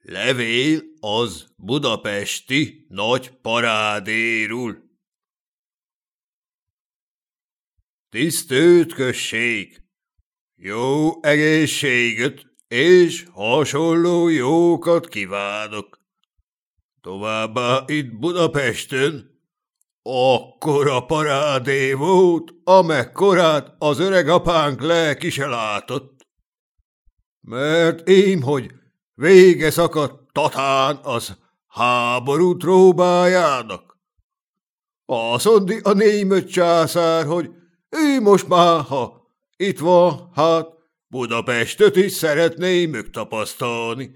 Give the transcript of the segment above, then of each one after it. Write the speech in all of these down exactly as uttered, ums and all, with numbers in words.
Levél az budapesti nagy parádéról. Tisztelt község! Jó egészséget és hasonló jókat kívánok. Továbbá itt Budapesten akkora parádé volt, amekkorát az öreg apánk lelki se látott. Mert ím, hogy vége szakadt Tatán az háború tróbájának. Azt mondja a német császár, hogy ő most már, ha itt van, hát Budapestet is szeretné megtapasztalni.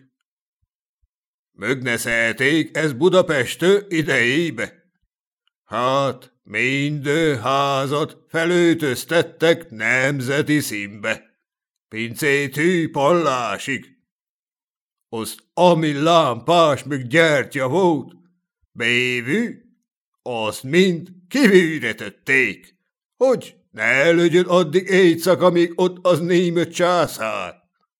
Mögneszelték ez Budapestő idejébe. Hát minden házat felöltöztettek nemzeti színbe, pincétű pallásig. Azt ami lámpás meg gyertya volt, bévű, azt mind kivűretették, hogy ne legyen addig éjszak, amíg ott az német császár.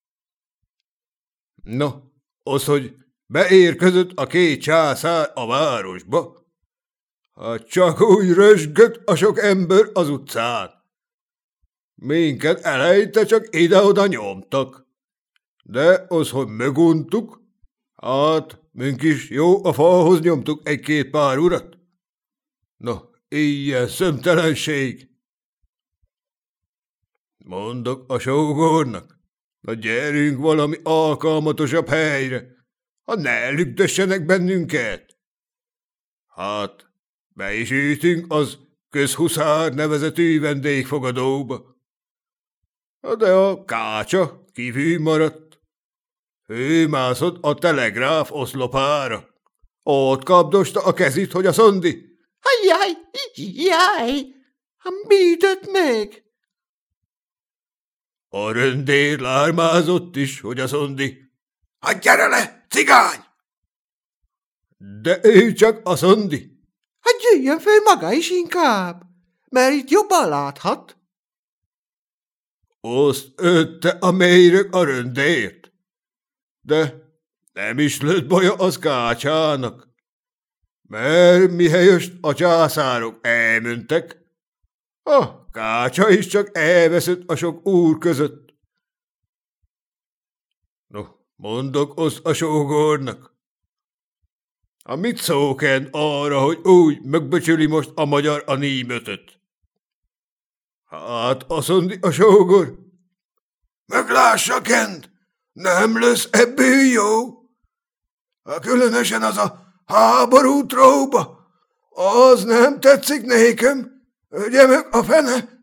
No, az, hogy beérkezett a két császár a városba, hát csak úgy rösgött a sok ember az utcán. Minket elejte csak ide-oda nyomtak. De az, hogy meguntuk, hát mink is jó a falhoz nyomtuk egy-két pár urat. No, ilyen szemtelenség. Mondok a sógornak, na gyerünk valami alkalmatosabb helyre, ha ne lükdössenek bennünket. Hát, be is ütünk az közhuszár nevezetű vendégfogadóba. De a kácsa kívül maradt. Ő mászott a telegráf oszlopára. Ott kapdosta a kezit, hogy azt mondi. Jaj, jaj, mit tett meg? A röndér lármázott is, hogy azt mondi. Hát gyere le, cigány! De ő csak azt mondi. Hát jöjjön föl maga is inkább, mert itt jobban láthat. Azt ötte a méreg a röndért. De nem is lett baja az kácsának, mert mihelyest a császárok elmentek, a kácsa is csak elveszett a sok úr között. No, mondok azt a sógornak. A mit szóken arra, hogy úgy megbecsüli most a magyar a németet? Hát azt mondja a sógor. Meglássa, Kent, nem lesz ebből jó. Különösen az a háború tróba, az nem tetszik nékem, ugye meg a fene.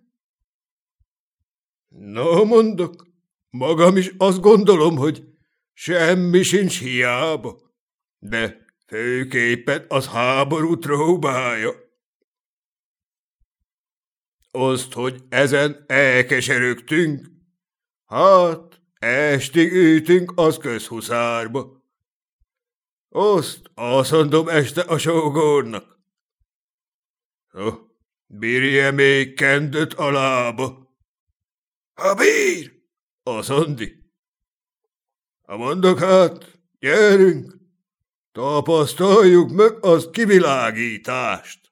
No, mondok, magam is azt gondolom, hogy semmi sincs hiába, de főképpen az háború tróbája. Azt, hogy ezen elkeserögtünk, hát estig ütünk az közhuszárba. Azt, azt mondom este a sógornak. Oh, bírja még kendőt a lába? Ha bír! Azt mondi. Ha mondok hát, gyerünk, tapasztaljuk meg az kivilágítást.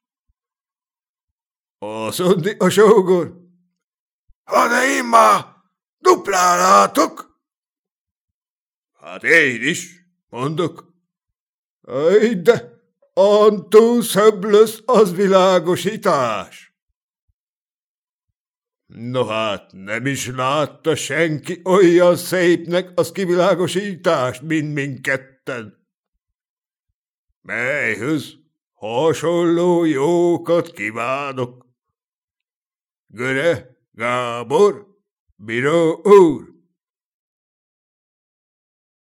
Azt mondi a sógor. Ha de én már duplán látok. Hát én is, mondok. Aj, de antól szebb lesz az világosítás. No hát, nem is látta senki olyan szépnek az kivilágosítást, mint mindketten. Melyhöz hasonló jókat kívánok. Göre Gábor, Bíró úr.